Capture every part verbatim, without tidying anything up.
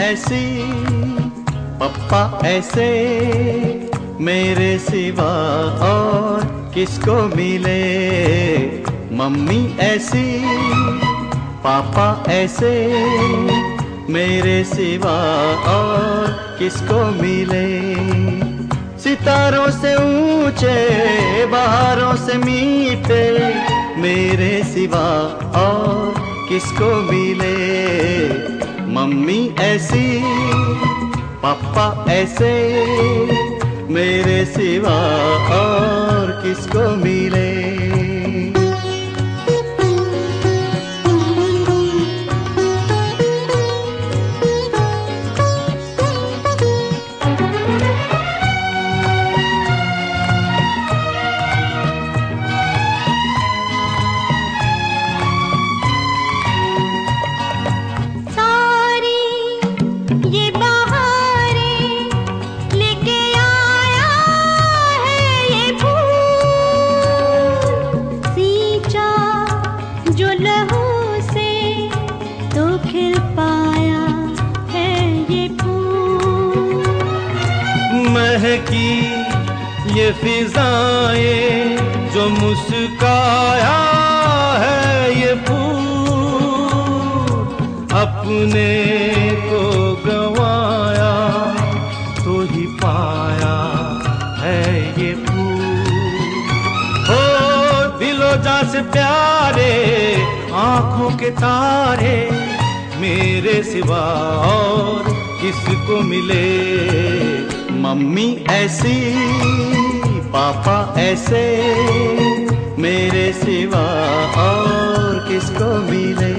ऐसी, पप्पा ऐसे, मेरे सिवा और किसको मिले। मम्मी ऐसी, पापा ऐसे, मेरे सिवा और किसको मिले। सितारों से ऊंचे, बहारों से मीठे, मेरे सिवा और किसको मिले। मम्मी ऐसी, पापा ऐसे, मेरे सिवा और किसको मिले। महकी ये फिजाएं जो मुस्काया है ये फूल, अपने को गवाया तो ही पाया है ये फूल। हो दिलो जान से प्यारे आंखों के तारे, मेरे सिवा और किसको मिले। मम्मी ऐसी, पापा ऐसे, मेरे सिवा और किसको मिले।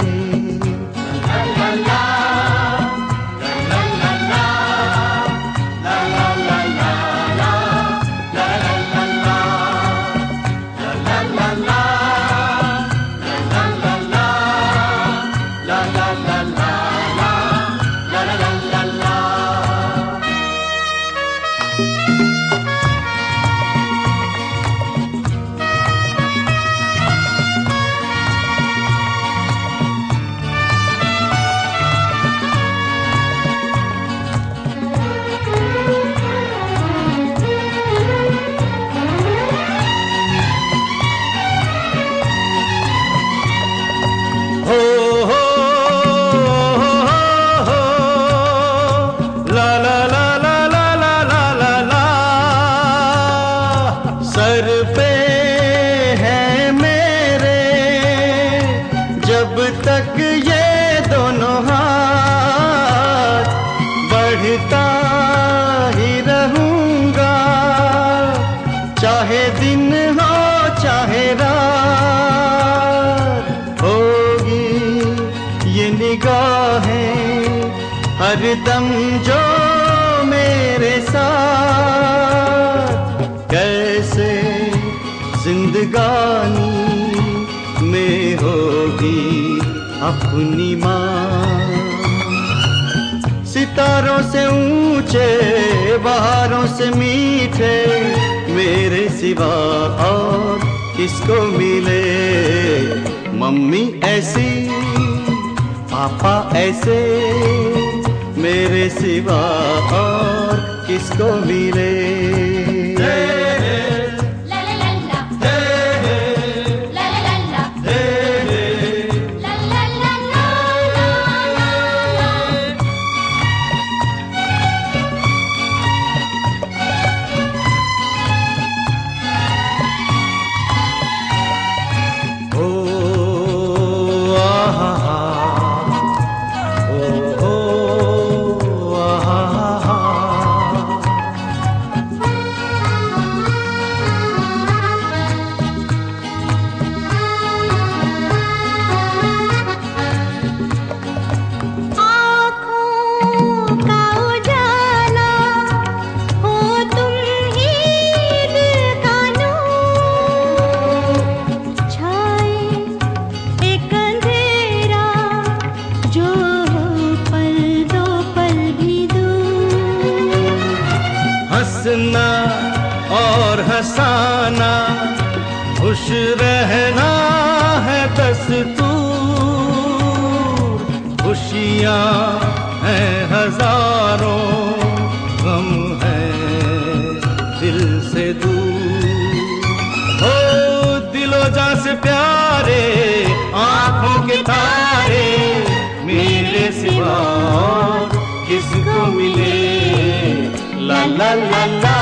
सर पे है मेरे जब तक ये दोनों हाथ, बढ़ता ही रहूंगा चाहे दिन हो चाहे रात। होगी ये निगाहें हरदम जो मेरे साथ, कैसे जिंदगानी में होगी अपनी माँ। सितारों से ऊंचे, बहारों से मीठे, मेरे सिवा और किसको मिले। मम्मी ऐसी, पापा ऐसे, मेरे सिवा और किसको मिले। हंसना और हंसाना, खुश रहना है दस्तूर। खुशियाँ हैं हजारों, गम है दिल से दूर। हो दिलो जान से प्यारे आंखों के तारे, मेरे सिवा किसको मिले, ला ला ला ला।